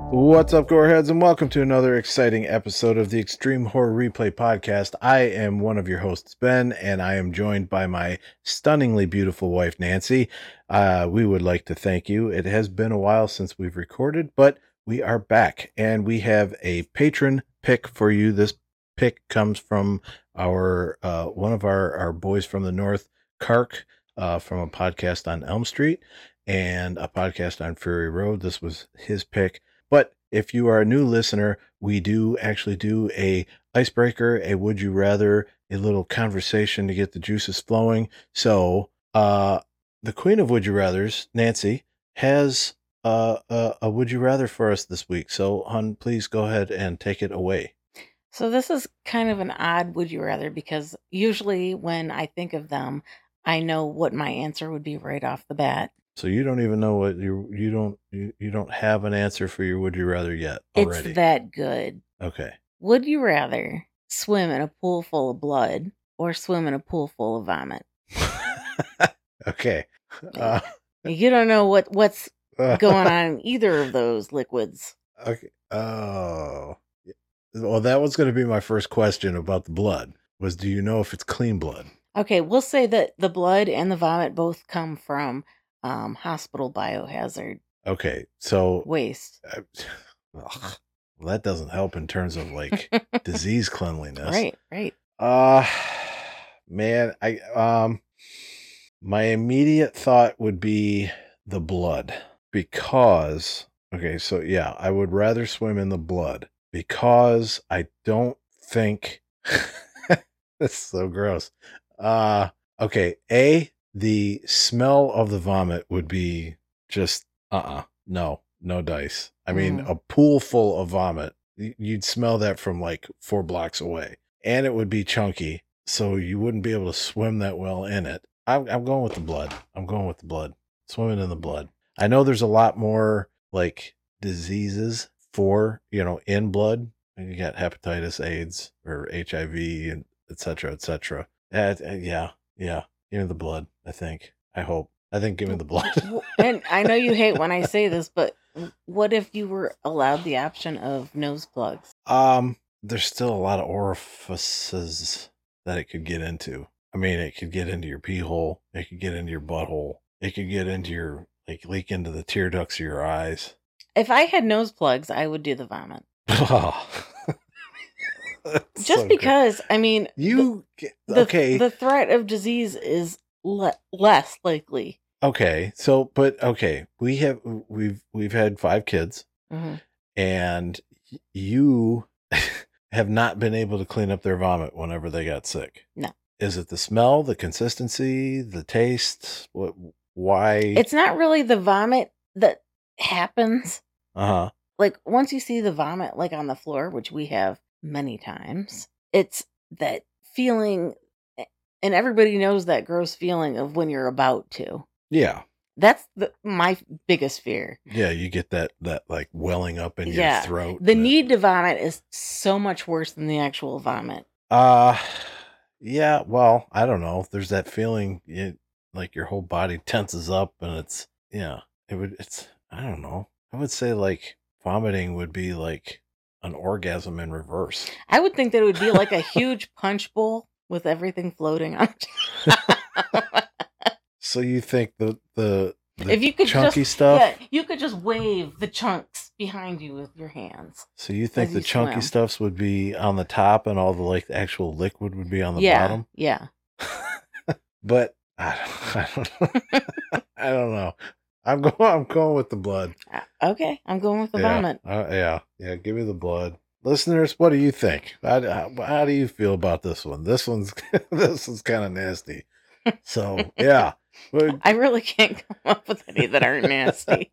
What's up, Goreheads, and welcome to another exciting episode of the Extreme Horror Replay Podcast. I am one of your hosts, Ben, and I am joined by my stunningly beautiful wife, Nancy. We would like to thank you. It has been a while since we've recorded, but we are back, and we have a patron pick for you. This pick comes from our one of our boys from the north, Kark, from a podcast on Elm Street and a podcast on Fury Road. This was his pick. But if you are a new listener, we do actually do a icebreaker, a would you rather, a little conversation to get the juices flowing. So, the queen of would you rathers, Nancy, has a would you rather for us this week. So, hon, please go ahead and take it away. So this is kind of an odd would you rather because usually when I think of them, I know what my answer would be right off the bat. So you don't even know what you don't have an answer for your would you rather yet already. It's that good. Okay. Would you rather swim in a pool full of blood or swim in a pool full of vomit? Okay. You don't know what's going on in either of those liquids. Okay. Oh. Well, that was going to be my first question about the blood. Was, do you know if it's clean blood? Okay, we'll say that the blood and the vomit both come from hospital biohazard. Okay, so waste. Well, that doesn't help in terms of like disease cleanliness. Right. Man, my immediate thought would be the blood because okay, so yeah, I would rather swim in the blood because I don't think that's so gross. Okay, the smell of the vomit would be just no dice. I mean, a pool full of vomit, you'd smell that from like 4 blocks away, and it would be chunky, so you wouldn't be able to swim that well in it. I'm going with the blood. Swimming in the blood. I know there's a lot more like diseases for, in blood. You got hepatitis, AIDS, or HIV, and et cetera. Yeah. Give me the blood, I think. I hope. I think give me the blood. And I know you hate when I say this, but what if you were allowed the option of nose plugs? There's still a lot of orifices that it could get into. I mean, it could get into your pee hole. It could get into your butthole. It could get into your, leak into the tear ducts of your eyes. If I had nose plugs, I would do the vomit. Just so because, good. I mean, the threat of disease is less likely. Okay, so we've had 5 kids, and you have not been able to clean up their vomit whenever they got sick. No. Is it the smell, the consistency, the taste? Why? It's not really the vomit that happens. Like once you see the vomit like on the floor, which we have many times, it's that feeling, and everybody knows that gross feeling of when you're about to. Yeah. That's my biggest fear. Yeah, you get that like welling up in your throat. The need to vomit is so much worse than the actual vomit. Yeah, well, I don't know. There's that feeling like your whole body tenses up and it's I don't know. I would say like vomiting would be like an orgasm in reverse. I would think that it would be like a huge punch bowl with everything floating on it. So you think the if you could chunky stuff? Yeah, you could just wave the chunks behind you with your hands. So you think the chunky stuffs would be on the top and all the like the actual liquid would be on the bottom? Yeah. But I don't know. I'm going with the blood. Okay, I'm going with the vomit. Yeah. Give me the blood. Listeners, what do you think? How do you feel about this one? This one's kind of nasty. So yeah, I really can't come up with any that aren't nasty.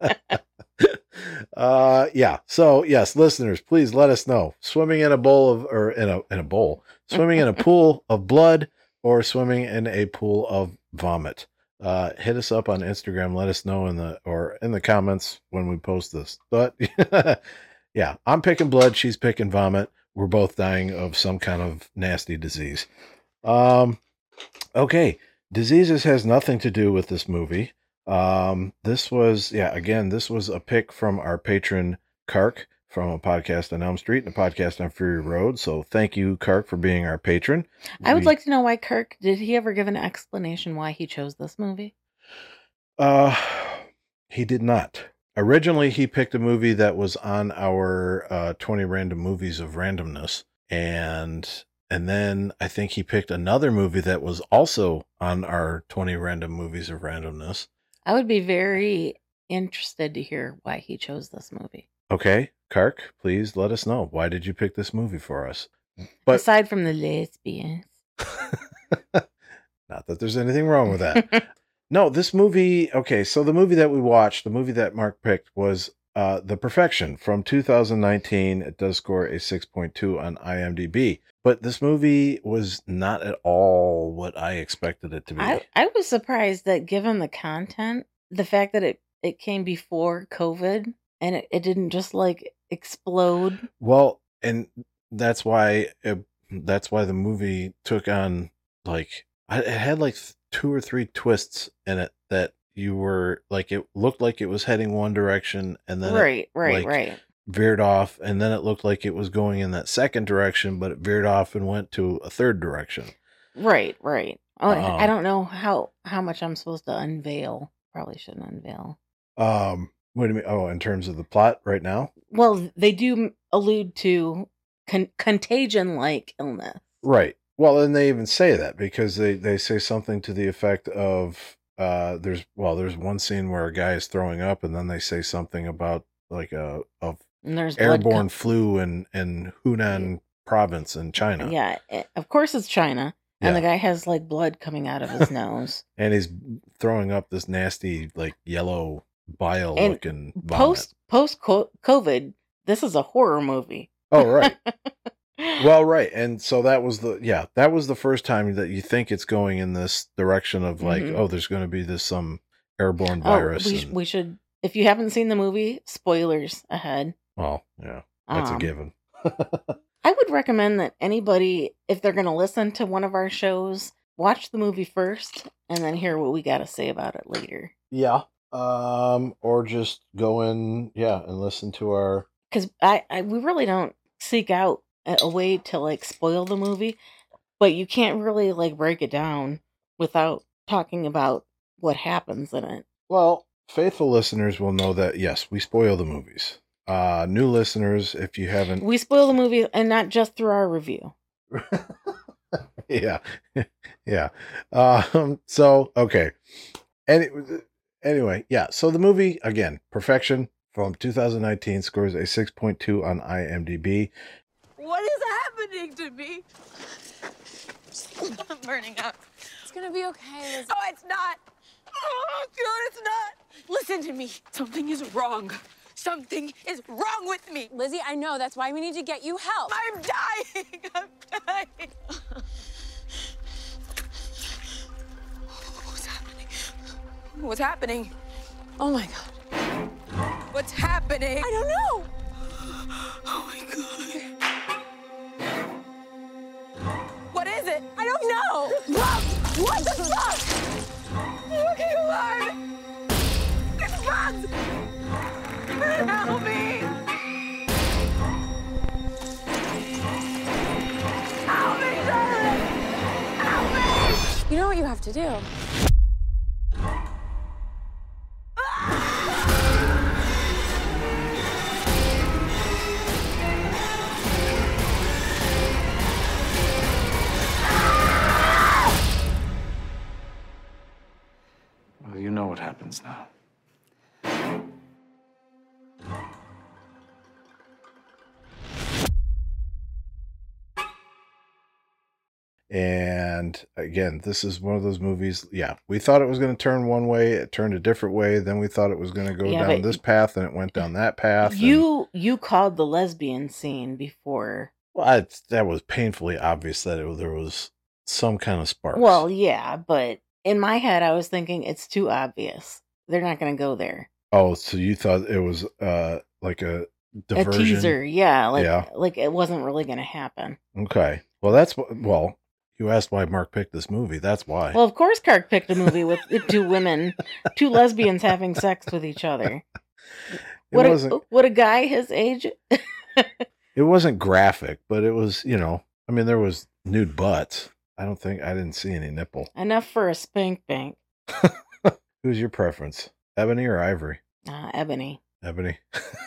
Yeah. So yes, listeners, please let us know. Swimming in a bowl swimming in a pool of blood or swimming in a pool of vomit. Hit us up on Instagram. Let us know in the comments when we post this. But yeah, I'm picking blood. She's picking vomit. We're both dying of some kind of nasty disease. Okay. Diseases has nothing to do with this movie. This was a pick from our patron Kark from A Podcast on Elm Street and A Podcast on Fury Road. So thank you, Kark, for being our patron. I would like to know why Kirk, did he ever give an explanation why he chose this movie? He did not. Originally, he picked a movie that was on our 20 Random Movies of Randomness. And then I think he picked another movie that was also on our 20 Random Movies of Randomness. I would be very interested to hear why he chose this movie. Okay, Kark, please let us know. Why did you pick this movie for us? But aside from the lesbians. Not that there's anything wrong with that. No, this movie, okay, so the movie that we watched, the movie that Mark picked was The Perfection from 2019. It does score a 6.2 on IMDb. But this movie was not at all what I expected it to be. I was surprised that given the content, the fact that it came before COVID and it didn't just like explode. Well, and that's why the movie took on like, it had like 2 or 3 twists in it that you were like, it looked like it was heading one direction and then right. Veered off, and then it looked like it was going in that second direction, but it veered off and went to a third direction. Right. Oh, I don't know how much I'm supposed to unveil. Probably shouldn't unveil. What do you mean? Oh, in terms of the plot right now? Well, they do allude to contagion-like illness. Right. Well, and they even say that because they say something to the effect of there's one scene where a guy is throwing up, and then they say something about like there's airborne flu in Hunan province in China. Yeah, of course it's China. And the guy has like blood coming out of his nose. And he's throwing up this nasty like yellow bile looking vomit. Post COVID, this is a horror movie. Oh, right. Well, right. And so that was the first time that you think it's going in this direction of like, oh, there's going to be some airborne virus. We should, if you haven't seen the movie, spoilers ahead. Well, yeah, that's a given. I would recommend that anybody, if they're going to listen to one of our shows, watch the movie first and then hear what we got to say about it later. Yeah. Or just go in, and listen to our... Because we really don't seek out a way to like spoil the movie, but you can't really like break it down without talking about what happens in it. Well, faithful listeners will know that, yes, we spoil the movies. New listeners, if you haven't... We spoil the movie, and not just through our review. Yeah. So, okay. Anyway, yeah. So the movie, again, Perfection from 2019 scores a 6.2 on IMDb. What is happening to me? I'm burning up. It's gonna be okay, Lizzie. Oh, it's not. Oh, God, it's not. Listen to me. Something is wrong. Something is wrong with me. Lizzie, I know. That's why we need to get you help. I'm dying. I'm dying. What's happening? What's happening? Oh, my God. What's happening? I don't know. Oh, my God. What is it? I don't know. What the fuck? Okay, alive. It's bugs. Help me! Help me, darling! Help me! You know what you have to do? Well, you know what happens now. And again, this is one of those movies. Yeah, we thought it was going to turn one way. It turned a different way. Then we thought it was going to go down this path, and it went down that path. You called the lesbian scene before. Well, that was painfully obvious that there was some kind of sparks. Well, yeah, but in my head, I was thinking it's too obvious. They're not going to go there. Oh, so you thought it was like a diversion? A teaser, yeah. Like it wasn't really going to happen. Okay. Well, you asked why Mark picked this movie. That's why. Well, of course, Kirk picked a movie with two lesbians having sex with each other. Would a guy his age? It wasn't graphic, but it was, I mean, there was nude butts. I didn't see any nipple. Enough for a spank bank. Who's your preference? Ebony or Ivory? Ebony. Ebony.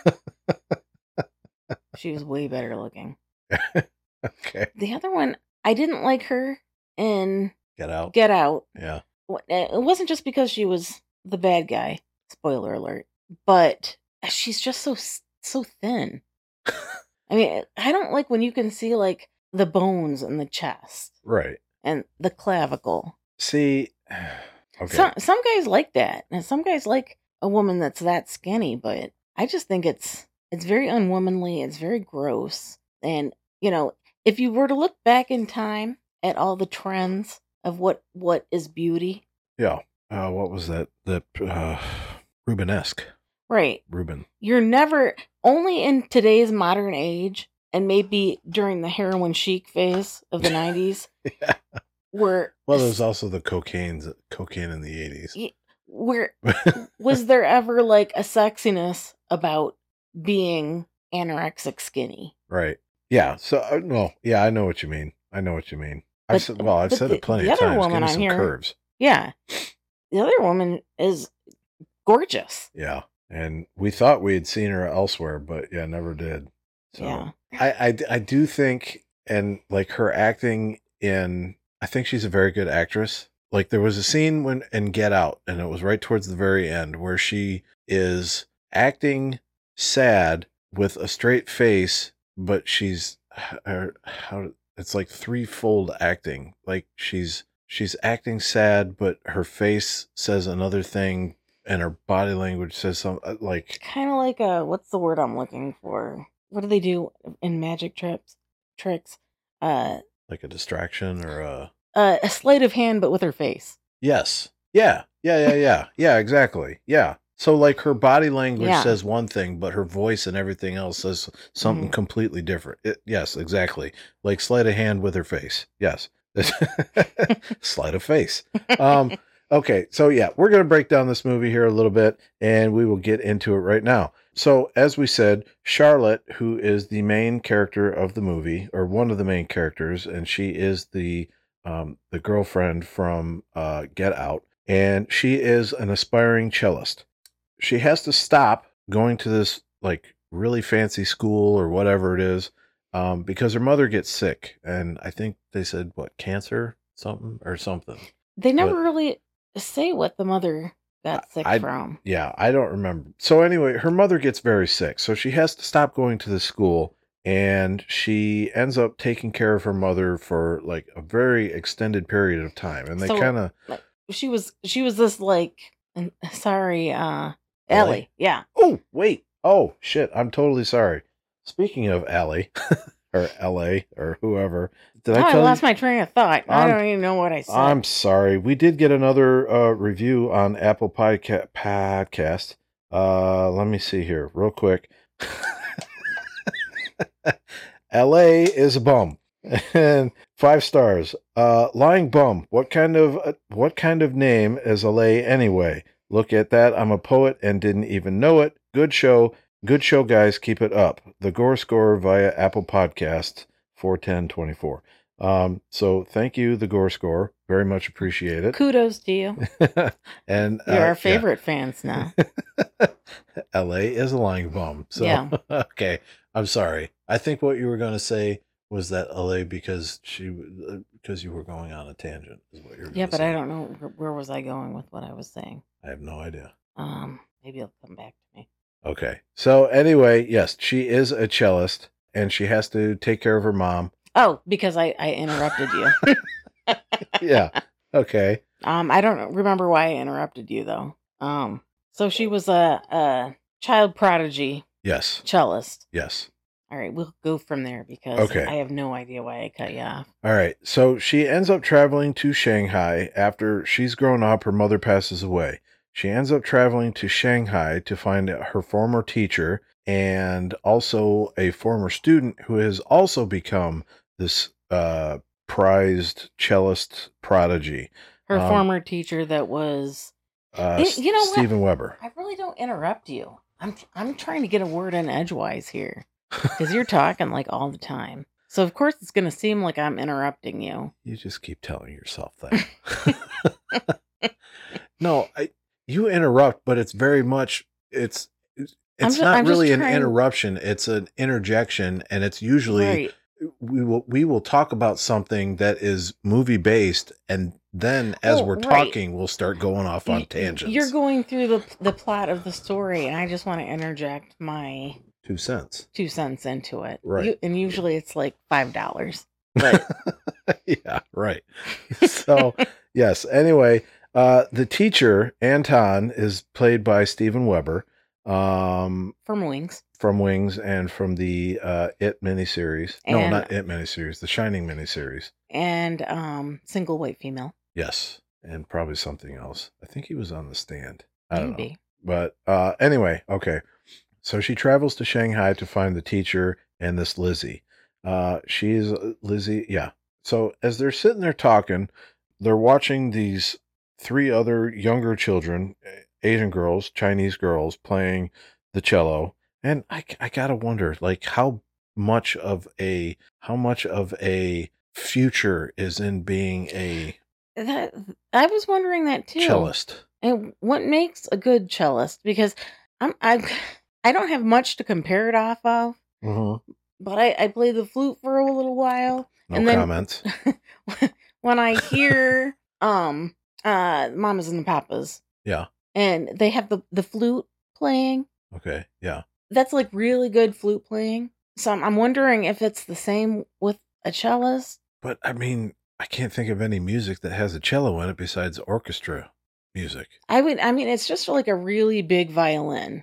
She was way better looking. Okay. The other one, I didn't like her in Get Out. Get Out. Yeah. It wasn't just because she was the bad guy. Spoiler alert. But she's just so thin. I mean, I don't like when you can see like the bones in the chest. Right. And the clavicle. See, okay. Some guys like that. And some guys like a woman that's that skinny, but I just think it's very unwomanly. It's very gross. And, if you were to look back in time at all the trends of what is beauty. Yeah. What was that? The Rubenesque. Right. Ruben. You're never, only in today's modern age, and maybe during the heroin chic phase of the 90s, Yeah. Well, there's also the cocaine in the 80s. Where was there ever like a sexiness about being anorexic skinny? Right. Yeah. So, I know what you mean. I've said it plenty of times. Give me some curves. Yeah. The other woman is gorgeous. Yeah. And we thought we had seen her elsewhere, but yeah, never did. So yeah. I do think, and like her acting I think she's a very good actress. Like there was a scene in Get Out, and it was right towards the very end, where she is acting sad with a straight face, but it's like threefold acting. Like she's acting sad, but her face says another thing, and her body language says something like kind of like what's the word I'm looking for? What do they do in magic tricks? Like a distraction or a sleight of hand, but with her face. Yes. Yeah. Yeah, exactly. Yeah. So like her body language says one thing, but her voice and everything else says something completely different. Yes, exactly. Like sleight of hand with her face. Yes. Sleight of face. Okay. So yeah, we're going to break down this movie here a little bit, and we will get into it right now. So as we said, Charlotte, who is the main character of the movie, or one of the main characters, and she is the girlfriend from Get Out, and she is an aspiring cellist. She has to stop going to this like really fancy school or whatever it is, because her mother gets sick, and I think they said cancer, something. They never really say what the mother got sick from. Yeah, I don't remember. So anyway, her mother gets very sick, so she has to stop going to the school. And she ends up taking care of her mother for like a very extended period of time. And they kind of... She was this like... Sorry, Ellie. Yeah. Oh, wait. Oh, shit. I'm totally sorry. Speaking of Ellie, or LA, or whoever... I lost my train of thought. I don't even know what I said. I'm sorry. We did get another review on Apple Podcast. Let me see here real quick. LA is a bum. And 5 stars. Lying bum. What kind of name is LA anyway? Look at that. I'm a poet and didn't even know it. Good show. Good show, guys. Keep it up. The Gore Score via Apple Podcast 41024. So thank you, The Gore Score. Very much appreciate it. Kudos to you. And you're our favorite fans now. LA is a lying bum. So yeah. Okay. I'm sorry. I think what you were going to say was that LA because you were going on a tangent is what you're going to say. Yeah, but I don't know where was I going with what I was saying. I have no idea. Maybe it'll come back to me. Okay. So anyway, yes, she is a cellist and she has to take care of her mom. Oh, because I interrupted you. Yeah. Okay. I don't remember why I interrupted you though. So she was a child prodigy. Yes. Cellist. Yes. All right, we'll go from there because I have no idea why I cut you off. All right. So she ends up traveling to Shanghai after she's grown up. Her mother passes away. She ends up traveling to Shanghai to find her former teacher and also a former student who has also become this prized cellist prodigy. Her former teacher that was... Steven Weber. I really don't interrupt you. I'm trying to get a word in edgewise here because you're talking like all the time. So of course it's gonna seem like I'm interrupting you. You just keep telling yourself that. No, you interrupt, but it's very much it's not I'm really just an trying. interruption. It's an interjection, and it's usually Right. we will talk about something that is movie based, and then as Well, we're right. talking, we'll start going off on tangents. You're going through the plot of the story, and I just want to interject my 2 cents. 2 cents into it. Right. And usually it's like $5. But Yeah, right. So, yes. Anyway, the teacher, Anton, is played by Steven Weber from Wings. from Wings and from the It miniseries. No, And- not It miniseries, the Shining miniseries. And single white female. Yes, and probably something else. I think he was on The Stand. I don't know. Maybe. But anyway, okay. So she travels to Shanghai to find the teacher and this Lizzie. She's Lizzie, yeah. So as they're sitting there talking, they're watching these 3 other younger children, Asian girls, Chinese girls, playing the cello. And I gotta wonder, like, how much of a future is in being a That I was wondering that too. cellist. And what makes a good cellist? Because I don't have much to compare it off of, Mm-hmm. but I played the flute for a little while. No and then comments. when I hear Mamas and the Papas, Yeah. and they have the flute playing, Okay. Yeah. that's like really good flute playing. So I'm wondering if it's the same with a cellist. But I mean, I can't think of any music that has a cello in it besides orchestra music. I mean, it's just like a really big violin.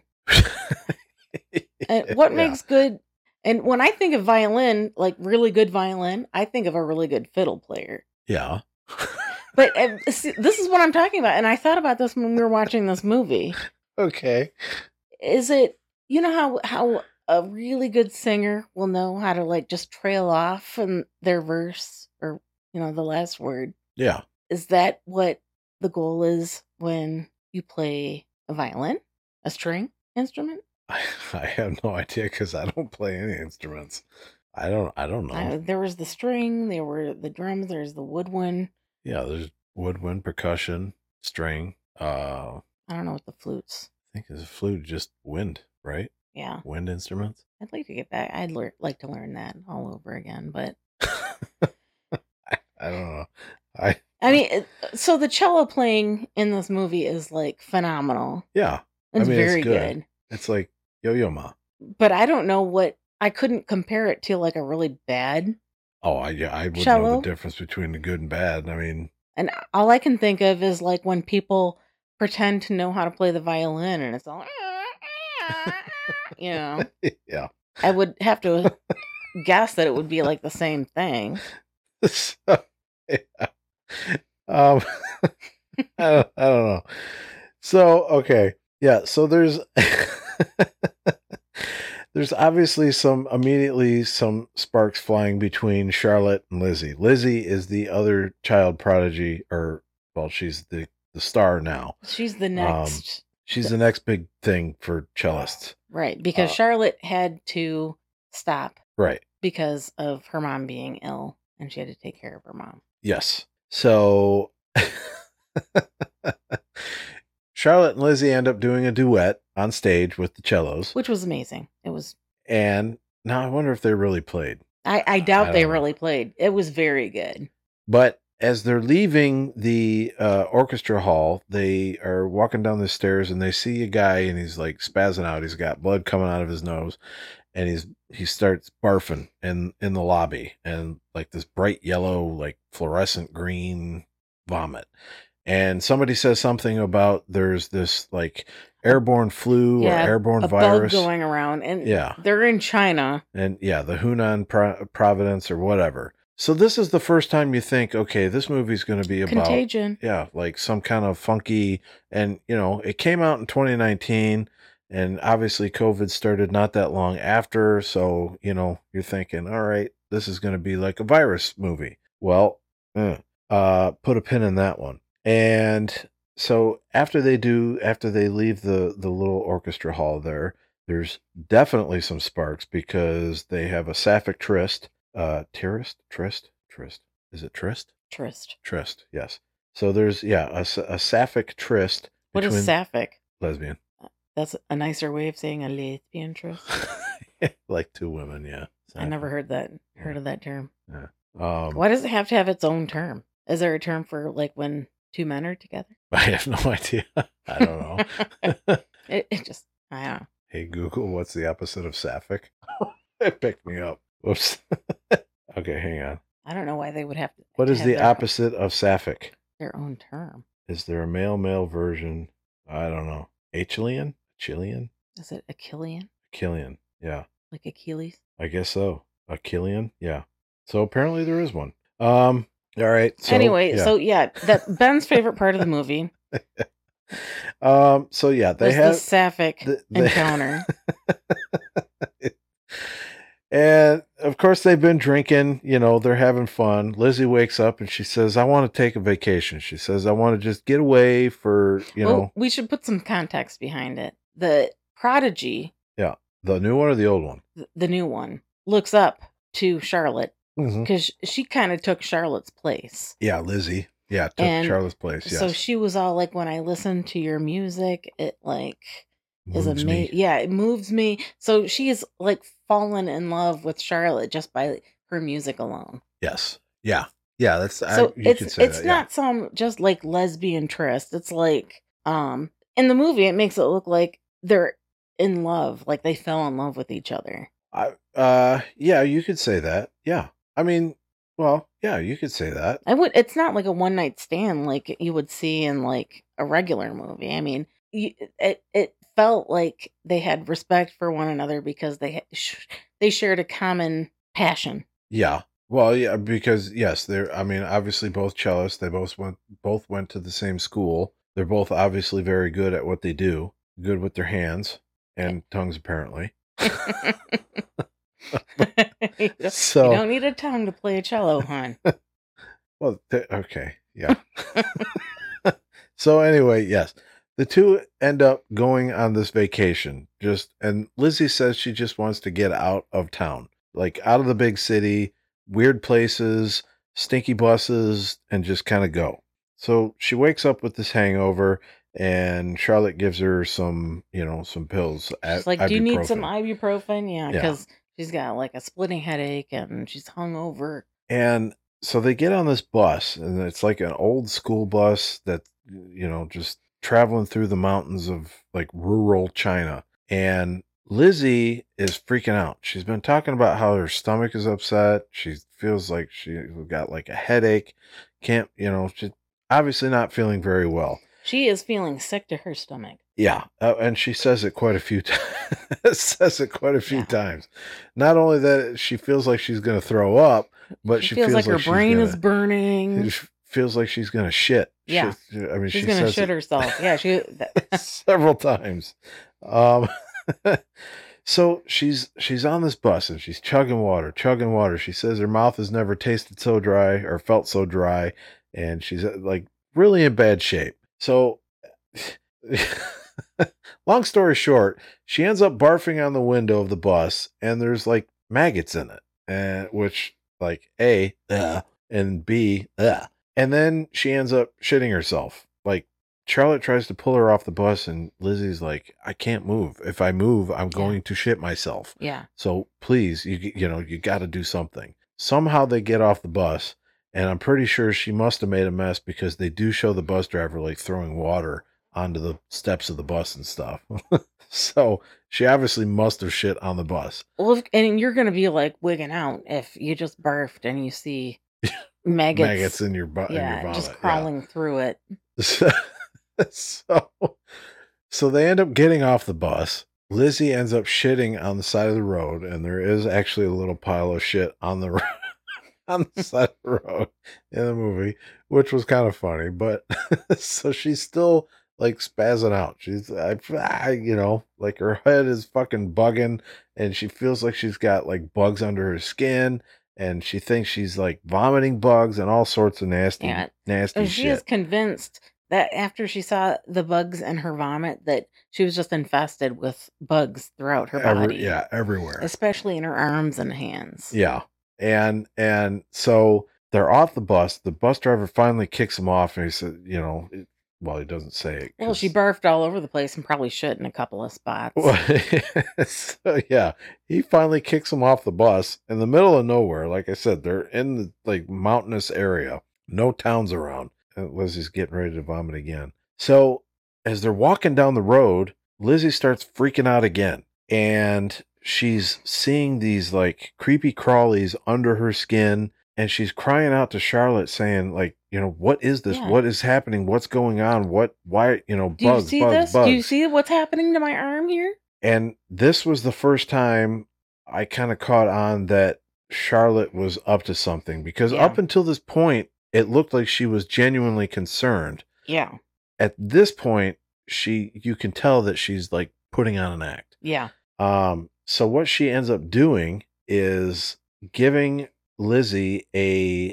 And what Yeah. makes good? And when I think of violin, like really good violin, I think of a really good fiddle player. Yeah. But see, this is what I'm talking about. And I thought about this when we were watching this movie. Okay. Is it, you know how a really good singer will know how to like just trail off from their verse or, you know, the last word? Yeah. Is that what the goal is when you play a violin, a string instrument? I have no idea because I don't play any instruments. I don't know. There was the string, there were the drums, there's the woodwind. Yeah, there's woodwind, percussion, string. I I don't know what the flutes. think it's a flute, just wind, right? Yeah, Wind instruments. I'd like to get back. I'd like to learn that all over again. But I don't know. I mean, so the cello playing in this movie is like phenomenal. Yeah, It's mean, it's very good. good. it's like Yo-Yo Ma. But I don't know what I couldn't compare it to like a really bad. Oh, I would know Cello? the difference between the good and bad. I mean, And all I can think of is like when people pretend to know how to play the violin and it's all, you know, yeah. I would have to guess that it would be like the same thing. So, yeah. I don't know. So, okay. Yeah. So there's obviously immediately some sparks flying between Charlotte and Lizzie. Lizzie is the other child prodigy, or, well, she's the star now. She's the next. She's the next big thing for cellists. Right. Because Charlotte had to stop Right. because of her mom being ill and she had to take care of her mom. Yes. So Charlotte and Lizzie end up doing a duet on stage with the cellos. Which was amazing. It was. And now I wonder if they really played. I doubt I they don't know. really played. It was very good. But as they're leaving the orchestra hall, they are walking down the stairs and they see a guy and he's like spazzing out. He's got blood coming out of his nose and he starts barfing in the lobby and like this bright yellow, like fluorescent green vomit. And somebody says something about there's this like airborne flu or airborne a virus bug going around. And Yeah. they're in China. and yeah, the Hunan Providence or whatever. So this is the first time you think, okay, this movie's going to be about Contagion. yeah, like some kind of funky, and you know, it came out in 2019 and obviously COVID started not that long after. So, you know, you're thinking, all right, this is going to be like a virus movie. Well, put a pin in that one. And So after they leave the little orchestra hall there's definitely some sparks because they have a sapphic tryst. Tryst. Is it tryst? Tryst. Tryst, yes. So there's a sapphic tryst What is between sapphic? lesbian. That's a nicer way of saying a lesbian tryst. Like two women, yeah. I never heard of that term. Yeah. Why does it have to have its own term? Is there a term for like when two men are together? I have no idea. I don't know. it just, I don't know. Hey Google, what's the opposite of sapphic? It picked me up. Whoops. Okay, hang on. I don't know why they would have to. What is have the opposite of sapphic? Their own term. Is there a male version? I don't know. Achillean? Achillean? Is it Achillean? Achillean, yeah. Like Achilles? I guess so. Achillean, yeah. So apparently there is one. All right. So, anyway, that Ben's favorite part of the movie. So yeah, they have the sapphic encounter. And of course they've been drinking, they're having fun. Lizzie wakes up and she says, I want to take a vacation. She says, I want to just get away for, Well, we should put some context behind it. The prodigy. Yeah. The new one or the old one? The new one looks up to Charlotte Mm-hmm. because she kind of took Charlotte's place. Yeah, Lizzie. Yeah, took Charlotte's place. Yes. So she was all like, when I listen to your music, it like Moves is me. amazing. Yeah, it moves me. So she is like fallen in love with Charlotte just by her music alone. Yes. Yeah. Yeah. That's So you could say it's that, not some just like lesbian tryst. It's like in the movie it makes it look like they're in love, like they fell in love with each other. Yeah, you could say that. Yeah. I mean, well, yeah, you could say that. It's not like a one night stand like you would see in like a regular movie. I mean, it felt like they had respect for one another because they shared a common passion. Yeah. Well, yeah, because yes, they're. I mean, obviously both cellists. They both went to the same school. They're both obviously very good at what they do. Good with their hands and tongues, apparently. So you don't need a tongue to play a cello, hon. Well, okay, yeah. So anyway, yes, the two end up going on this vacation. And Lizzie says she just wants to get out of town, like out of the big city, weird places, stinky buses, and just kind of go. So she wakes up with this hangover, and Charlotte gives her some pills. She's like, do you need some ibuprofen? Yeah, because she's got like a splitting headache and she's hungover. And so they get on this bus, and it's like an old school bus that, just traveling through the mountains of like rural China. And Lizzie is freaking out. She's been talking about how her stomach is upset. She feels like she got like a headache. She's obviously not feeling very well. She is feeling sick to her stomach. Yeah, and she says it quite a few times. times. Not only that, she feels like she's going to throw up, but she feels like her brain is burning. She feels like she's going to shit. Yeah, she's going to shit herself. Yeah, several times. So she's on this bus and she's chugging water. She says her mouth has never tasted so dry or felt so dry, and she's like really in bad shape. So, long story short, she ends up barfing on the window of the bus, and there's like maggots in it, and which like A, and B, and then she ends up shitting herself. Like Charlotte tries to pull her off the bus, and Lizzie's like, I can't move. If I move, I'm going to shit myself. Yeah. So please, you got to do something. Somehow they get off the bus. And I'm pretty sure she must have made a mess because they do show the bus driver like throwing water onto the steps of the bus and stuff. So she obviously must have shit on the bus. Well, and you're going to be like wigging out if you just barfed and you see maggots in your butt. Yeah, in your vomit. Just crawling through it. So they end up getting off the bus. Lizzie ends up shitting on the side of the road, and there is actually a little pile of shit on the road. On the side of the road in the movie, which was kind of funny, but so she's still like spazzing out. She's, like her head is fucking bugging, and she feels like she's got like bugs under her skin, and she thinks she's like vomiting bugs and all sorts of nasty She shit. is convinced that after she saw the bugs in her vomit, that she was just infested with bugs throughout her body. Everywhere. Especially in her arms and hands. Yeah. And so they're off the bus. The bus driver finally kicks him off, and he said, he doesn't say it. Well, she barfed all over the place and probably shit in a couple of spots. So, yeah, he finally kicks him off the bus in the middle of nowhere. Like I said, they're in the mountainous area, no towns around. And Lizzie's getting ready to vomit again. So as they're walking down the road, Lizzie starts freaking out again, and she's seeing these like creepy crawlies under her skin, and she's crying out to Charlotte saying, like, what is this? Yeah. What is happening? What's going on? Why, Do bugs, you see bugs, this? bugs. Do you see what's happening to my arm here? And this was the first time I kind of caught on that Charlotte was up to something, because up until this point, it looked like she was genuinely concerned. Yeah. At this point, you can tell that she's like putting on an act. Yeah. So what she ends up doing is giving Lizzie a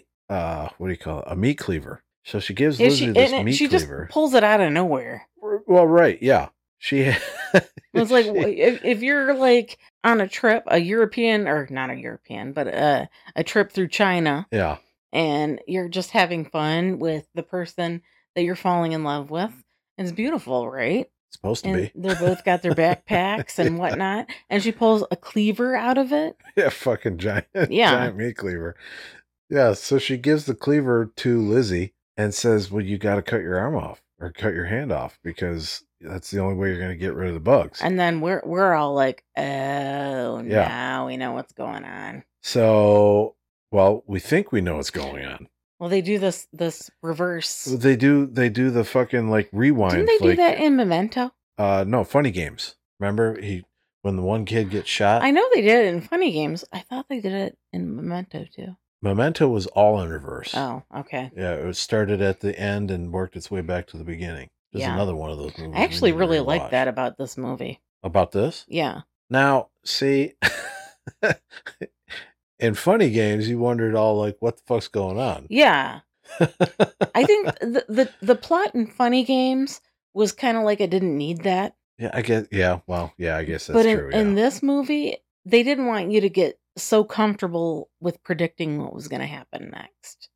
a meat cleaver. So she gives Lizzie this meat she cleaver. Just pulls it out of nowhere. Well, right, yeah. She It's like if you're like on a trip, a European, or not a European, but a trip through China. Yeah. And you're just having fun with the person that you're falling in love with. It's beautiful, right? Supposed to And be. They're both got their backpacks and whatnot. And she pulls a cleaver out of it. Yeah, fucking giant, Yeah. giant meat cleaver. Yeah, so she gives the cleaver to Lizzie and says, well, you got to cut your arm off or cut your hand off, because that's the only way you're going to get rid of the bugs. And then we're all like, oh, now we know what's going on. So, well, we think we know what's going on. Well, they do this reverse. They do the fucking like rewind. Didn't they do that in Memento? No, Funny Games. Remember when the one kid gets shot? I know they did it in Funny Games. I thought they did it in Memento too. Memento was all in reverse. Oh, okay. Yeah, it started at the end and worked its way back to the beginning. There's another one of those movies. I actually really like that about this movie. About this? Yeah. Now, see, in Funny Games, you wondered all like, what the fuck's going on? Yeah. I think the plot in Funny Games was kind of like it didn't need that. Yeah, I guess. Yeah, well, yeah, I guess that's but true. In this movie, they didn't want you to get so comfortable with predicting what was going to happen next.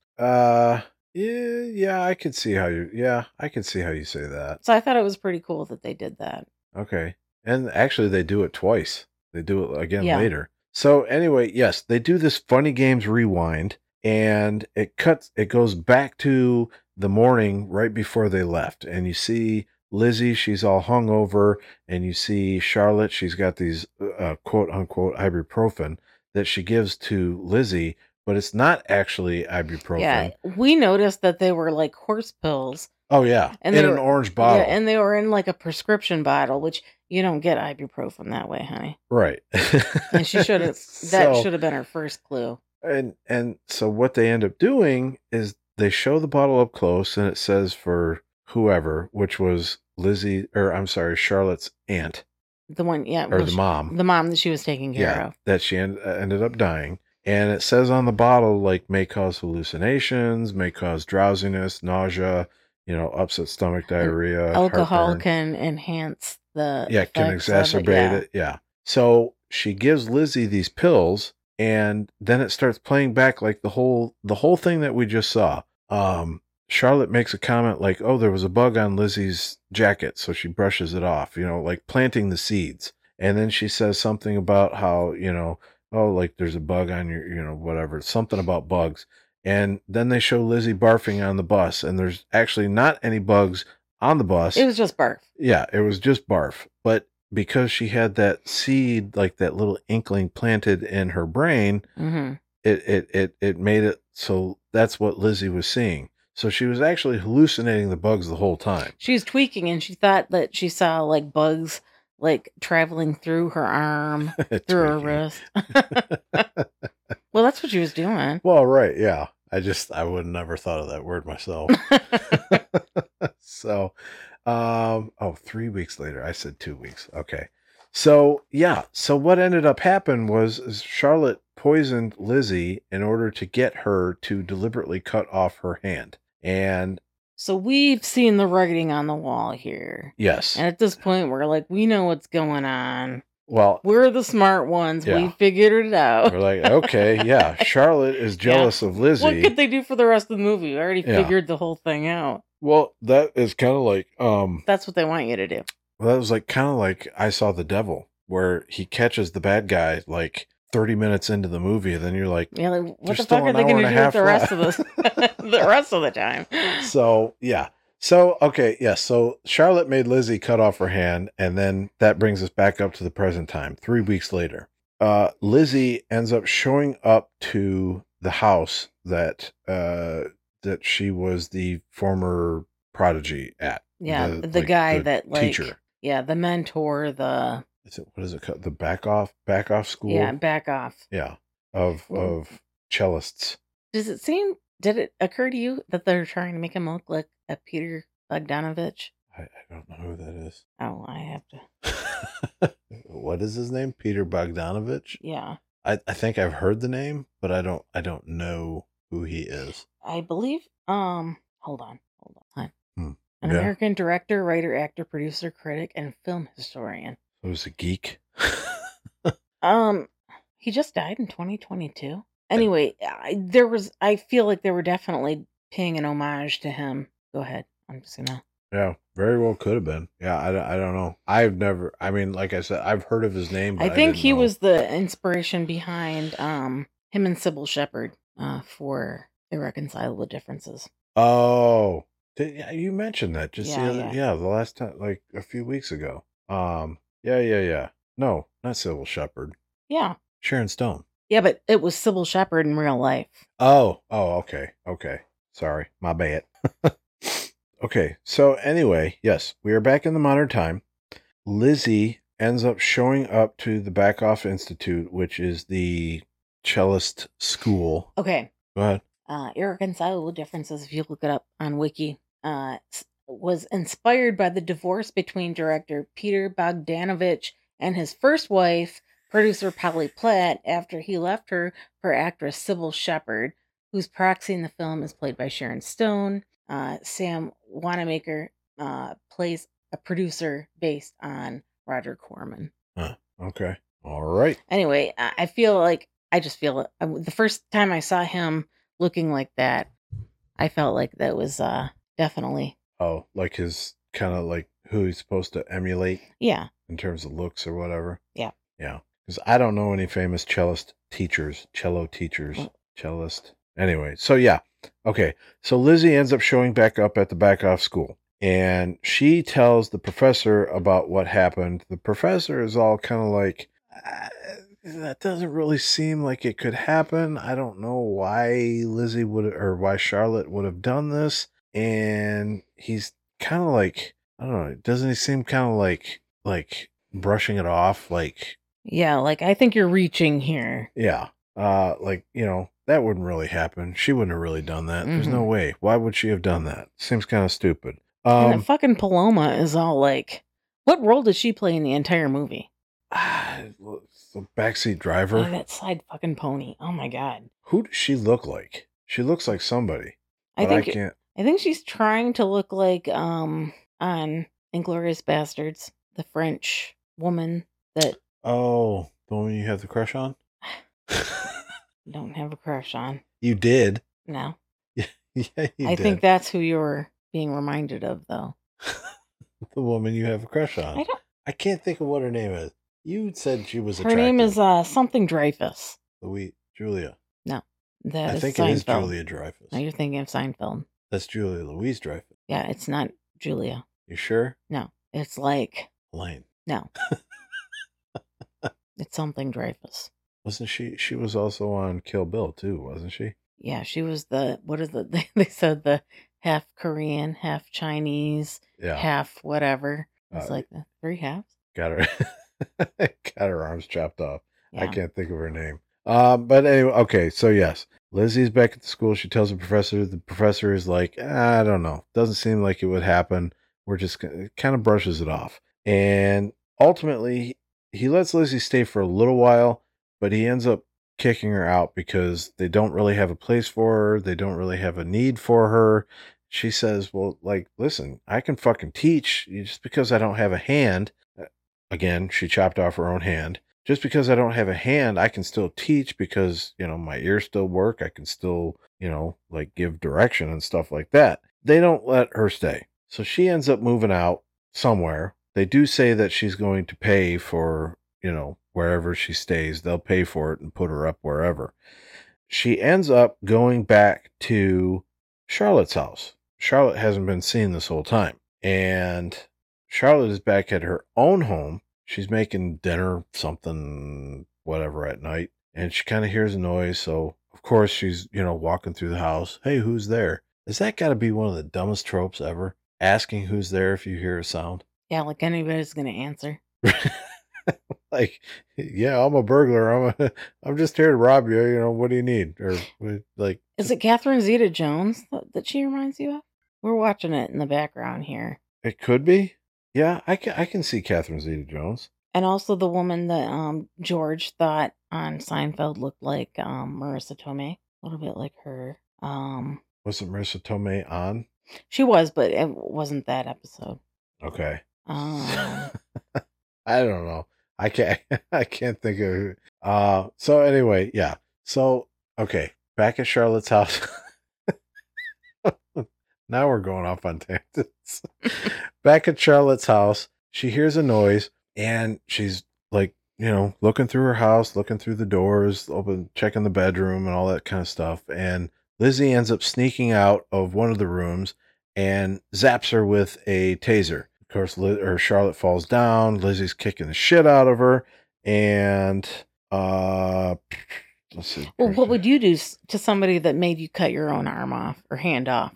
Yeah, I could see how I can see how you say that. So I thought it was pretty cool that they did that. Okay. And actually they do it twice. They do it again later. So anyway, yes, they do this Funny Games rewind, and it goes back to the morning right before they left. And you see Lizzie, she's all hungover, and you see Charlotte, she's got these quote unquote ibuprofen that she gives to Lizzie, but it's not actually ibuprofen. Yeah, we noticed that they were like horse pills. Oh yeah, and in an orange bottle. Yeah, and they were in like a prescription bottle, which you don't get ibuprofen that way, honey. Right. And she should have. That should have been her first clue. And so what they end up doing is they show the bottle up close, and it says for whoever, which was Charlotte's aunt. The one, or the mom. The mom that she was taking care of. That she ended up dying. And it says on the bottle, like, may cause hallucinations, may cause drowsiness, nausea, upset stomach, diarrhea. Alcohol heartburn. can enhance the can exacerbate it. Yeah. So she gives Lizzie these pills, and then it starts playing back like the whole thing that we just saw. Charlotte makes a comment like, oh, there was a bug on Lizzie's jacket, so she brushes it off, like planting the seeds. And then she says something about how, oh, like there's a bug on your, whatever, something about bugs. And then they show Lizzie barfing on the bus, and there's actually not any bugs on the bus. It was just barf. Yeah, it was just barf. But because she had that seed, like that little inkling planted in her brain, it made it so that's what Lizzie was seeing. So she was actually hallucinating the bugs the whole time. She was tweaking, and she thought that she saw like bugs like traveling through her arm, through her wrist. Well, that's what she was doing. Well, right, yeah. I would never thought of that word myself. So, 3 weeks later. I said 2 weeks. Okay. So, yeah. So what ended up happening was Charlotte poisoned Lizzie in order to get her to deliberately cut off her hand. And So we've seen the writing on the wall here. Yes. And at this point, we're like, we know what's going on. Well, We're the smart ones. Yeah. We figured it out. we're like, okay, yeah, Charlotte is jealous of Lizzie. What could they do for the rest of the movie? We already Yeah. figured the whole thing out. Well, that is kind of like, That's what they want you to do. well, that was like kind of like I Saw the Devil, where he catches the bad guy like 30 minutes into the movie, and then you're like, Yeah, like, what There's the still fuck are an they hour going to and do a with the half rest of the rest of the time? so yeah. So, okay, yes. So Charlotte made Lizzie cut off her hand, and then that brings us back up to the present time, 3 weeks later. Lizzie ends up showing up to the house that she was the former prodigy at. Yeah, the guy that, like, teacher. yeah, the mentor, the What is it called? The back off school? yeah, back off. Yeah. Of cellists. Did it occur to you that they're trying to make him look like a Peter Bogdanovich? I don't know who that is. Oh, I have to. What is his name? Peter Bogdanovich? Yeah, I think I've heard the name, but I don't know who he is. I believe. Hold on. Hmm. An Yeah. American director, writer, actor, producer, critic, and film historian. He was a geek. He just died in 2022. Anyway, I feel like they were definitely paying an homage to him. Go ahead. I'm just gonna. Yeah, very well could have been. Yeah, I don't know. I mean, like I said, I've heard of his name, but I think didn't he know. was the inspiration behind him and Sybil Shepherd for Irreconcilable Differences. Oh, yeah, you mentioned that just the Yeah. the last time, like a few weeks ago. Yeah. No, not Sybil Shepherd. Yeah. Sharon Stone. Yeah, but it was Sybil Shepherd in real life. Oh, okay. Sorry, my bad. Okay, so anyway, yes, we are back in the modern time. Lizzie ends up showing up to the Back Off Institute, which is the cellist school. Okay. Go ahead. Irreconcilable Differences, if you look it up on Wiki, was inspired by the divorce between director Peter Bogdanovich and his first wife, producer Polly Platt, after he left her for actress Sybil Shepherd, whose proxy in the film is played by Sharon Stone. Sam Wanamaker plays a producer based on Roger Corman. Okay. All right. Anyway, I just feel the first time I saw him looking like that, I felt like that was definitely. Oh, like his kind of like who he's supposed to emulate. Yeah. In terms of looks or whatever. Yeah. Yeah. Because I don't know any famous cello teachers. Cellist. Anyway, so yeah. Okay. So Lizzie ends up showing back up at the Back Off school. And she tells the professor about what happened. The professor is all kind of like, that doesn't really seem like it could happen. I don't know why Lizzie why Charlotte would have done this. And he's kind of like, I don't know, doesn't he seem kind of like brushing it off? Like, yeah, like, I think you're reaching here. Yeah. Like, that wouldn't really happen. She wouldn't have really done that. There's no way. Why would she have done that? Seems kind of stupid. And that fucking Paloma is all like, what role does she play in the entire movie? The backseat driver. Oh, that side fucking pony. Oh my god. Who does she look like? She looks like somebody. I But think I think she's trying to look like on Inglourious Bastards, the French woman that Oh, the woman you have the crush on? don't have a crush on. You did. No. Yeah, you I did. think that's who you're being reminded of, though. The woman you have a crush on. I can't think of what her name is. You said she was Her attractive. name is something Dreyfus. Julia. No, that I is think Seinfeld. it is Julia Dreyfus. No, you're thinking of Seinfeld. That's Julia Louise Dreyfus. Yeah, it's not Julia. You sure? No, it's like Elaine. no. It's something Dreyfus. Wasn't she? She was also on Kill Bill too, wasn't she? Yeah, she was they said the half Korean, half Chinese, Yeah. half whatever. It's Uh, like the 3 halves. Got her. Got her arms chopped off. I Yeah. can't think of her name. But anyway, okay. So yes, Lizzie's back at the school. She tells the professor. The professor is like, I don't know. Doesn't seem like it would happen. We're just kind of brushes it off. And ultimately, he lets Lizzie stay for a little while, but he ends up kicking her out because they don't really have a place for her. They don't really have a need for her. she says, well, like, listen, I can fucking teach. Just because I don't have a hand, again, she chopped off her own hand. Just because I don't have a hand, I can still teach because, my ears still work. I can still, like give direction and stuff like that. They don't let her stay. So she ends up moving out somewhere. They do say that she's going to pay for, wherever she stays. They'll pay for it and put her up wherever. She ends up going back to Charlotte's house. Charlotte hasn't been seen this whole time. And Charlotte is back at her own home. She's making dinner, something, whatever, at night. And she kind of hears a noise. So, of course, she's, walking through the house. Hey, who's there? Has that got to be one of the dumbest tropes ever? Asking who's there if you hear a sound. Yeah, like anybody's going to answer. Like, yeah, I'm a burglar. I'm just here to rob you. What do you need? Or like, is it Catherine Zeta-Jones that she reminds you of? We're watching it in the background here. It could be. Yeah, I can see Catherine Zeta-Jones. And also the woman that George thought on Seinfeld looked like Marissa Tomei. A little bit like her. Wasn't Marissa Tomei on? She was, but it wasn't that episode. Okay. I don't know. I can't think of it. So anyway, yeah. So, okay. Back at Charlotte's house. Now we're going off on tangents. Back at Charlotte's house, she hears a noise and she's like, looking through her house, looking through the doors, checking the bedroom and all that kind of stuff. And Lizzie ends up sneaking out of one of the rooms and zaps her with a taser. Of course, Charlotte falls down. Lizzie's kicking the shit out of her. And, let's see. Well, what would you do to somebody that made you cut your own arm off or hand off?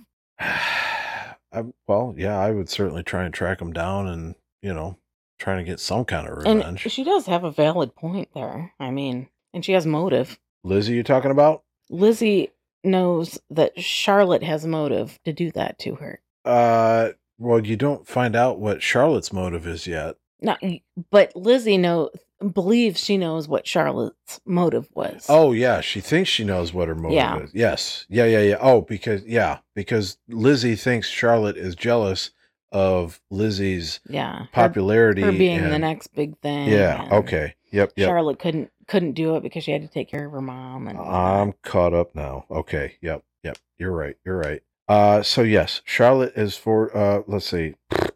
Well, yeah, I would certainly try and track them down and, trying to get some kind of revenge. And she does have a valid point there. I mean, and she has motive. Lizzie, you talking about? Lizzie knows that Charlotte has motive to do that to her. Well, you don't find out what Charlotte's motive is yet. No, but Lizzie believes she knows what Charlotte's motive was. Oh, yeah. She thinks she knows what her motive is. Yes. Yeah. Oh, because Lizzie thinks Charlotte is jealous of Lizzie's popularity. Her being the next big thing. Yeah. Okay. Yep. Charlotte couldn't do it because she had to take care of her mom. And I'm caught up now. Okay. Yep. You're right. So yes, Charlotte is for, let's see.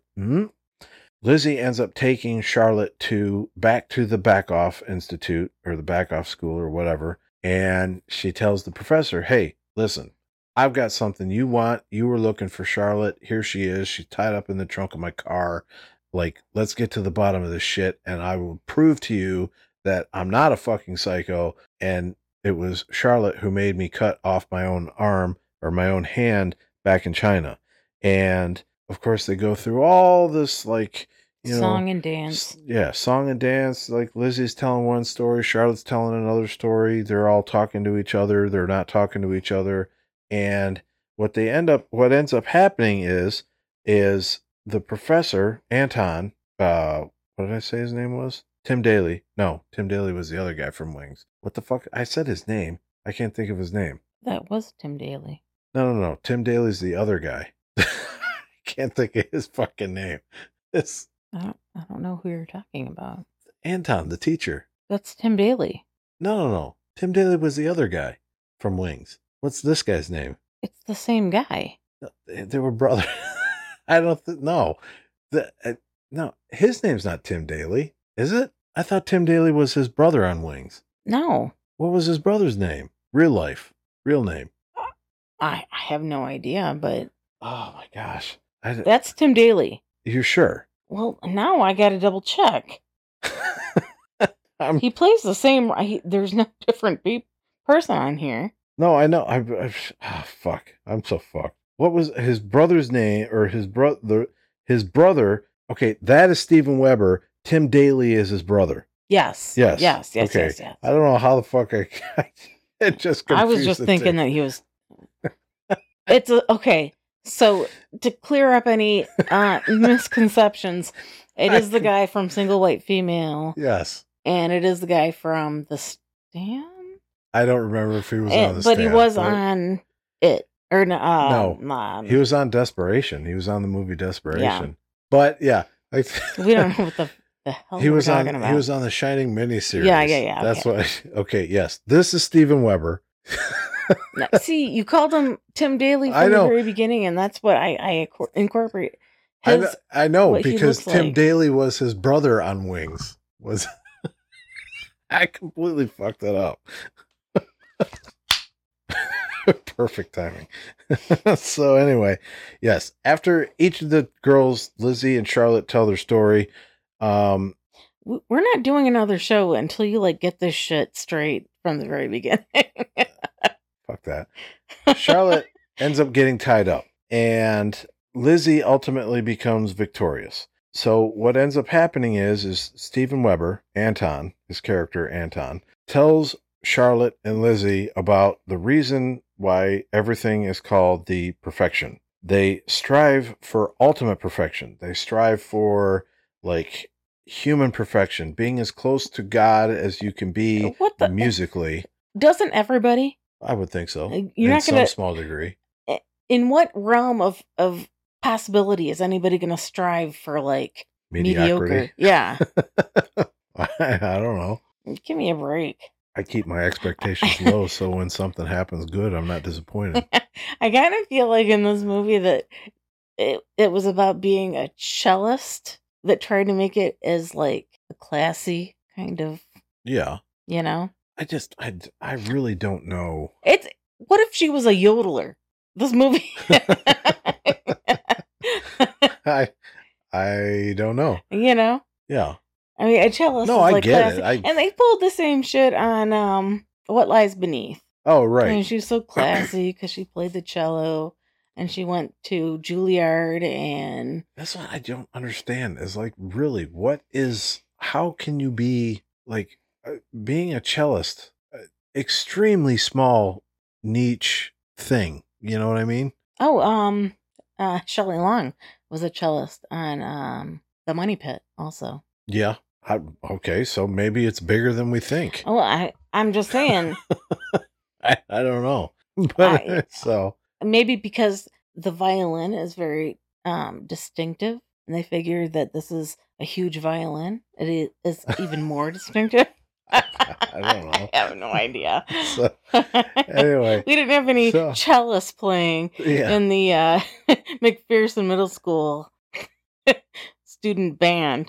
Lizzie ends up taking Charlotte back to the Backoff Institute or the Backoff School or whatever. And she tells the professor, hey, listen, I've got something you want. You were looking for Charlotte. Here she is. She's tied up in the trunk of my car. Like, let's get to the bottom of this shit. And I will prove to you that I'm not a fucking psycho. And it was Charlotte who made me cut off my own arm or my own hand back in China. And of course they go through all this, like, song and dance. Yeah, song and dance. Like, Lizzie's telling one story, Charlotte's telling another story. They're all talking to each other. They're not talking to each other. And what ends up happening is the professor, Anton, what did I say his name was? Tim Daly. No, Tim Daly was the other guy from Wings. What the fuck? I said his name. I can't think of his name. That was Tim Daly. No. Tim Daly's the other guy. Can't think of his fucking name. I don't know who you're talking about. Anton, the teacher. That's Tim Daly. No. Tim Daly was the other guy from Wings. What's this guy's name? It's the same guy. They were brothers. I don't know. No, his name's not Tim Daly, is it? I thought Tim Daly was his brother on Wings. No. What was his brother's name? Real name. I have no idea, but... Oh my gosh. That's Tim Daly. You're sure? Well, now I got to double check. He plays the same... there's no different person on here. No, I know. Fuck. I'm so fucked. What was his brother's name, or his brother? Okay, that is Steven Weber. Tim Daly is his brother. Yes. Okay. Yes. I don't know how the fuck it just confused I was just thinking that he was... It's okay. So to clear up any misconceptions, it is the guy from Single White Female. Yes. And it is the guy from The Stand? I don't remember if he was on The Stand. But he was on it. Or No. He was on Desperation. He was on the movie Desperation. But yeah, we don't know what the hell he we're was talking on. about. He was on the Shining miniseries. Yeah. That's what. Okay, yes, this is Steven Weber. No, see, you called him Tim Daly I from the know. very beginning, and that's what I incorporate. I know what he because looks Tim like. Daly was his brother on Wings. Was I completely fucked that up? Perfect timing. So anyway, yes. After each of the girls, Lizzie and Charlotte, tell their story. We're not doing another show until you like get this shit straight from the very beginning. Fuck that. Charlotte ends up getting tied up, and Lizzie ultimately becomes victorious. So what ends up happening is Steven Weber, Anton, his character Anton, tells Charlotte and Lizzie about the reason why everything is called the perfection. They strive for ultimate perfection. They strive for like human perfection, being as close to God as you can be What the- musically. Doesn't everybody? I would think so. You're in not gonna- some small degree. In what realm of possibility is anybody going to strive for like Mediocrity. mediocre? Yeah, I don't know. give me a break. I keep my expectations low, so when something happens good, I'm not disappointed. I kind of feel like in this movie that it was about being a cellist that tried to make it as like a classy kind of, Yeah. you know. I really don't know. It's what if she was a yodeler? This movie. I don't know. You know. Yeah. I mean, a cellist. No, is I like get classy. it. And they pulled the same shit on What Lies Beneath. Oh, And right. she was so classy because she played the cello, and she went to Juilliard, and That's what I don't understand. Is like, really, how can you be like being a cellist? Extremely small niche thing. You know what I mean? Shelley Long was a cellist on The Money Pit also. Yeah. Okay, so maybe it's bigger than we think. Oh, I'm just saying. I don't know. But so Maybe because the violin is very distinctive, and they figured that this is a huge violin. It is even more distinctive. I don't know. I have no idea. So, anyway, we didn't have any so- cellists playing yeah. in the McPherson Middle School student band.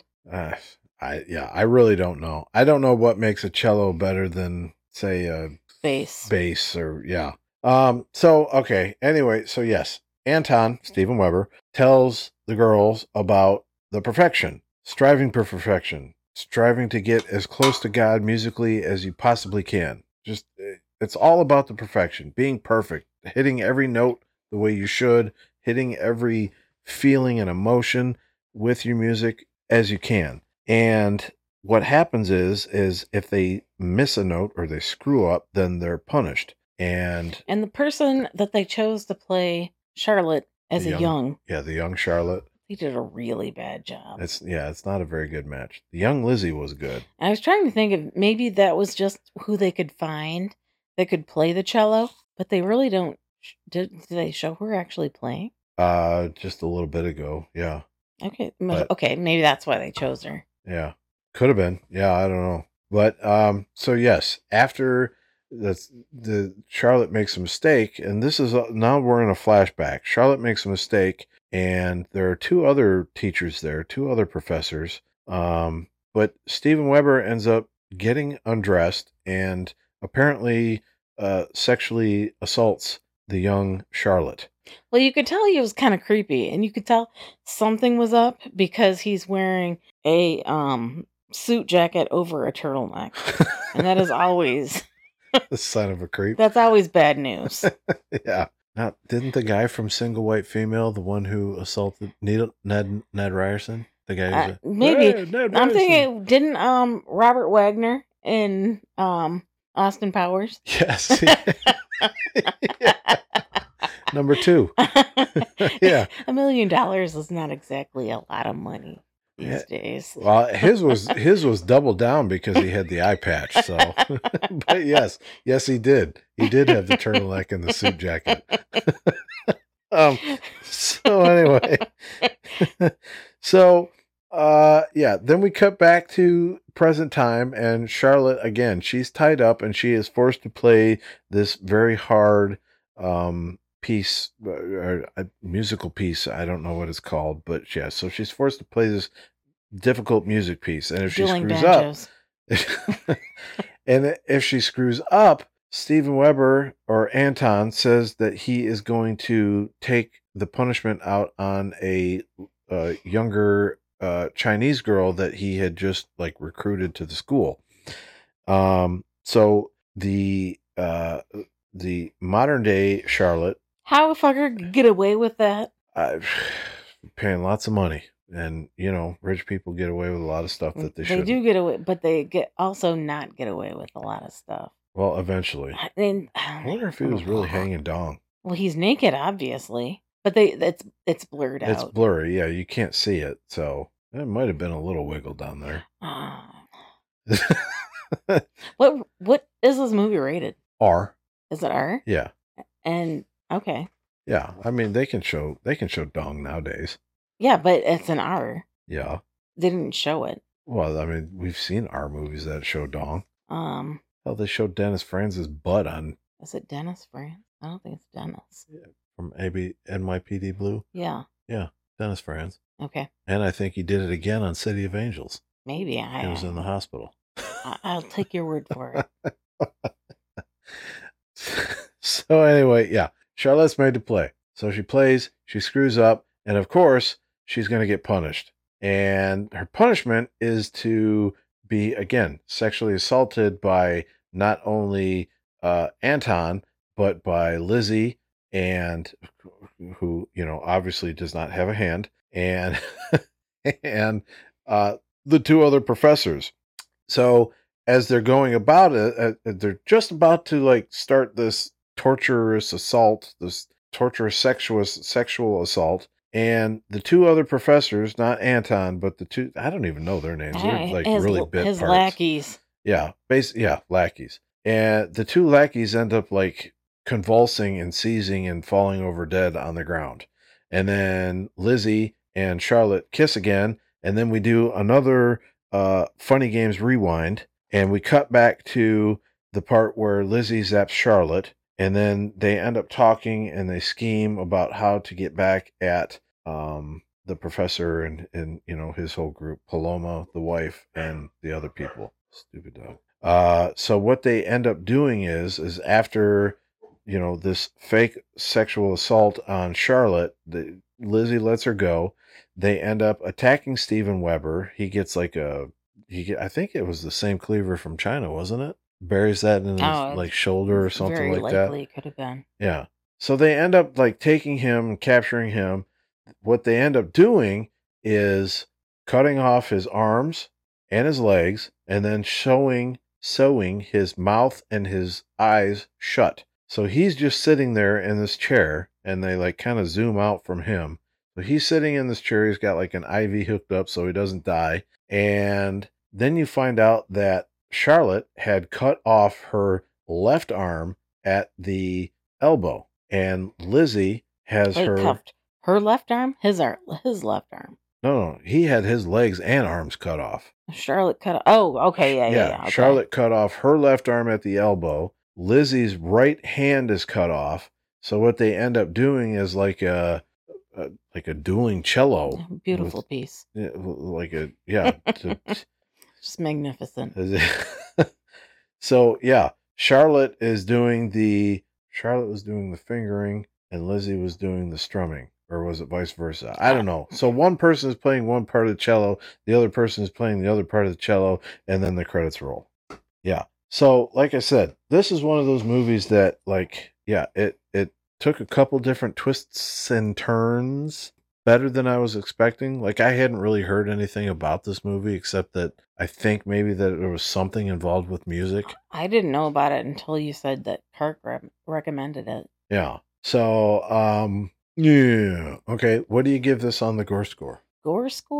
I really don't know. I don't know what makes a cello better than say a bass or yeah. So okay. Anyway, so yes, Anton, Steven Weber, tells the girls about the perfection, striving for perfection, striving to get as close to God musically as you possibly can. Just it's all about the perfection, being perfect, hitting every note the way you should, hitting every feeling and emotion with your music as you can. And what happens is if they miss a note or they screw up, then they're punished. And the person that they chose to play Charlotte as The a young, the young Charlotte, he did a really bad job. it's not a very good match. The young Lizzie was good. I was trying to think of maybe that was just who they could find that could play the cello, but they really don't. Did they show her actually playing? Just a little bit ago. Yeah. Okay, But- okay, maybe that's why they chose her. Yeah. Could have been. Yeah, I don't know. But so yes, after the Charlotte makes a mistake, and this is now we're in a flashback. Charlotte makes a mistake, and there are two other teachers there, two other professors. But Steven Weber ends up getting undressed and apparently sexually assaults the young Charlotte. Well, you could tell he was kind of creepy, and you could tell something was up because he's wearing a suit jacket over a turtleneck, and that is always The son of a creep. that's always bad news. Yeah. Now, didn't the guy from Single White Female, the one who assaulted Ned Ryerson, the guy who's Maybe Hey, Ned I'm Ryerson. thinking, didn't Robert Wagner in Austin Powers? Yes. Number 2. Yeah. $1 million is not exactly a lot of money. these days. Well, his was double down because he had the eye patch. So, but yes, he did. He did have the turtleneck and the suit jacket. So anyway, so then we cut back to present time, and Charlotte again. She's tied up, and she is forced to play this very hard piece, or a musical piece. I don't know what it's called, but yeah. So she's forced to play this difficult music piece, and if she Dueling screws banjos. up, and if she screws up, Steven Weber or Anton says that he is going to take the punishment out on a younger Chinese girl that he had just like recruited to the school. So the modern day Charlotte, How a fucker could get away with that? paying lots of money, and rich people get away with a lot of stuff that they shouldn't. do get away, but they also not get away with a lot of stuff. Well, eventually. And I wonder if he was really hanging dong. Well, he's naked, obviously, but it's blurred out. It's blurry, yeah. You can't see it, so it might have been a little wiggle down there. What is this movie rated? R. Is it R? Yeah. And okay. Yeah, I mean they can show dong nowadays. Yeah, but it's an R. Yeah. They didn't show it. Well, I mean we've seen R movies that show dong. Oh, they showed Dennis Franz's butt on. Is it Dennis Franz? I don't think it's Dennis. Yeah, from NYPD Blue. Yeah. Yeah, Dennis Franz. Okay. And I think he did it again on City of Angels. Maybe He was in the hospital. I'll take your word for it. So anyway, yeah, Charlotte's made to play. So she plays, she screws up, and of course, she's going to get punished. And her punishment is to be, again, sexually assaulted by not only Anton, but by Lizzie, and who, obviously does not have a hand, and and the two other professors. So as they're going about it, they're just about to like start this torturous assault, this torturous sexual assault. And the two other professors, not Anton, but the two, I don't even know their names. They're like really bit his parts. lackeys. Yeah, lackeys. And the two lackeys end up like convulsing and seizing and falling over dead on the ground. And then Lizzie and Charlotte kiss again. And then we do another Funny Games rewind. And we cut back to the part where Lizzie zaps Charlotte. And then they end up talking and they scheme about how to get back at the professor and his whole group, Paloma, the wife, and the other people. Stupid dog. So what they end up doing is after this fake sexual assault on Charlotte, Lizzie lets her go. They end up attacking Steven Weber. He gets like I think it was the same cleaver from China, wasn't it? Buries that in his like shoulder or something very like that. likely could have been. Yeah. So they end up like taking him, capturing him. What they end up doing is cutting off his arms and his legs, and then sewing his mouth and his eyes shut. So he's just sitting there in this chair, and they like kind of zoom out from him. So he's sitting in this chair. He's got like an IV hooked up so he doesn't die. And then you find out that Charlotte had cut off her left arm at the elbow, and Lizzie has cuffed her left arm, his left arm. No, he had his legs and arms cut off. Charlotte cut off. Oh, okay, yeah. Okay. Charlotte cut off her left arm at the elbow. Lizzie's right hand is cut off. So what they end up doing is like a dueling cello. Beautiful piece. Just magnificent. So yeah, Charlotte was doing the fingering, and Lizzie was doing the strumming, or was it vice versa? I don't know. So one person is playing one part of the cello, the other person is playing the other part of the cello, and then the credits roll. Yeah. So like I said, this is one of those movies that it took a couple different twists and turns, better than I was expecting. Like I hadn't really heard anything about this movie except that I think maybe that there was something involved with music. I didn't know about it until you said that Kirk recommended it. Yeah. So, yeah. Okay. What do you give this on the gore score? Gore score?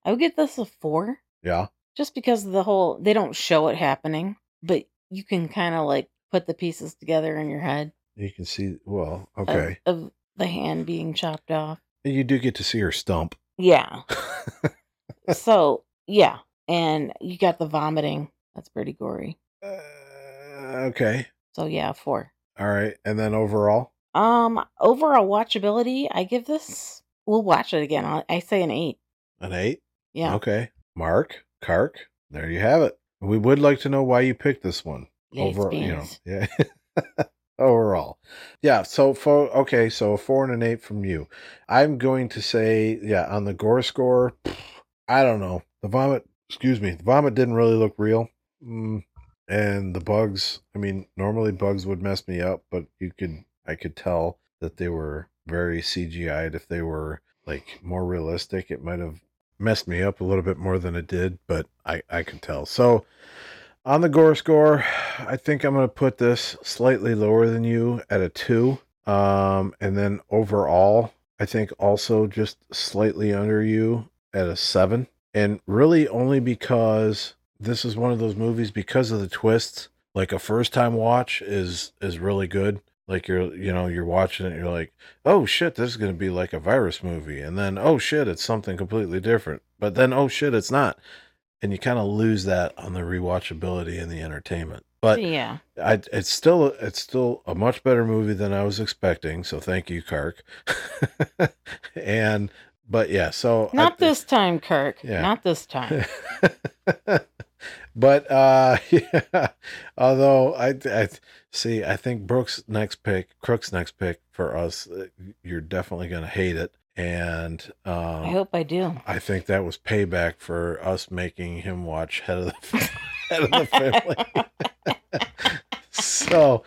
I would give this a 4, Yeah. just because of the whole, they don't show it happening, but you can kind of like put the pieces together in your head You can see, well, of, okay. of the hand being chopped off. You do get to see her stump. Yeah. So, yeah. And you got the vomiting. That's pretty gory. Okay. So, yeah, 4. All right. And then overall? Overall watchability, I give this, we'll watch it again. I say an 8. An 8? Yeah. Okay. Mark, Kark, there you have it. We would like to know why you picked this one. Lesbians. Yeah. Overall. Yeah, so a 4 and an 8 from you. I'm going to say, yeah, on the gore score, I don't know. The vomit didn't really look real. And the bugs, I mean, normally bugs would mess me up, but I could tell that they were very CGI'd. If they were like more realistic, it might have messed me up a little bit more than it did, but I could tell. So on the gore score, I think I'm going to put this slightly lower than you at a 2. And then overall, I think also just slightly under you at a 7. And really only because this is one of those movies, because of the twists, like a first time watch is really good. Like you're watching it and you're like, oh shit, this is going to be like a virus movie. And then, oh shit, it's something completely different. But then, oh shit, it's not. And you kind of lose that on the rewatchability and the entertainment. But yeah, it's still a much better movie than I was expecting. So thank you, Kark. But yeah, so not this time, Kirk. Yeah. Not this time. But yeah, although I think Crook's next pick for us, you're definitely going to hate it. And I hope I do. I think that was payback for us making him watch Head of the Family. So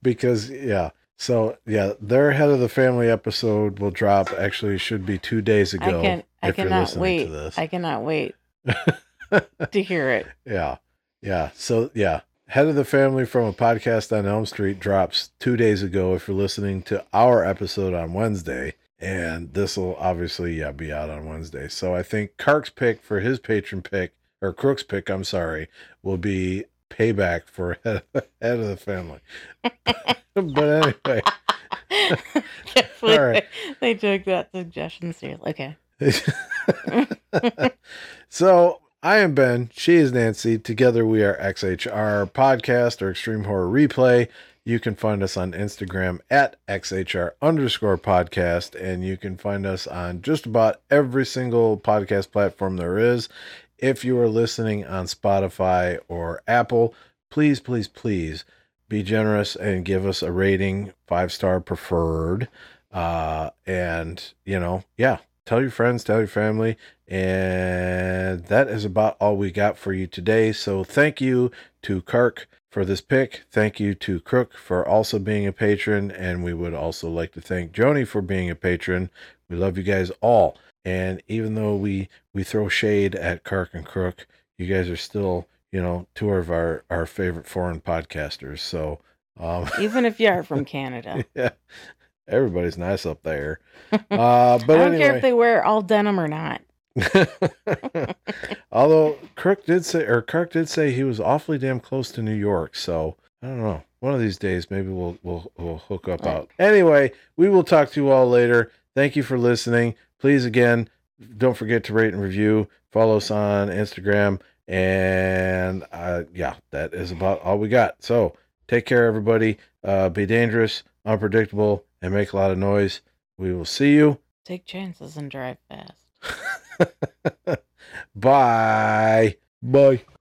their Head of the Family episode will drop. Actually, should be 2 days ago. I cannot wait. I cannot wait to hear it. Yeah. So yeah, Head of the Family from a Podcast on Elm Street drops 2 days ago. If you're listening to our episode on Wednesday. And this will obviously be out on Wednesday. So I think Kark's pick for his patron pick, or Crook's pick, I'm sorry, will be payback for Head of the Family. But anyway. All right. They took that suggestion seriously. Okay. So I am Ben. She is Nancy. Together we are XHR Podcast or Extreme Horror Replay. You can find us on Instagram at XHR_podcast, and you can find us on just about every single podcast platform there is. If you are listening on Spotify or Apple, please, please, please be generous and give us a rating, 5-star preferred. And, tell your friends, tell your family. And that is about all we got for you today. So thank you to Kark for this pick. Thank you to Crook for also being a patron. And we would also like to thank Joni for being a patron. We love you guys all. And even though we throw shade at Kark and Crook, you guys are still, two of our favorite foreign podcasters. So even if you are from Canada. Yeah. Everybody's nice up there. But I don't care if they wear all denim or not. Although Kark did say he was awfully damn close to New York, so I don't know. One of these days, maybe we'll hook up out. Anyway, we will talk to you all later. Thank you for listening. Please, again, don't forget to rate and review. Follow us on Instagram, and that is about all we got. So take care, everybody. Be dangerous, unpredictable, and make a lot of noise. We will see you. Take chances and drive fast. Bye. Bye.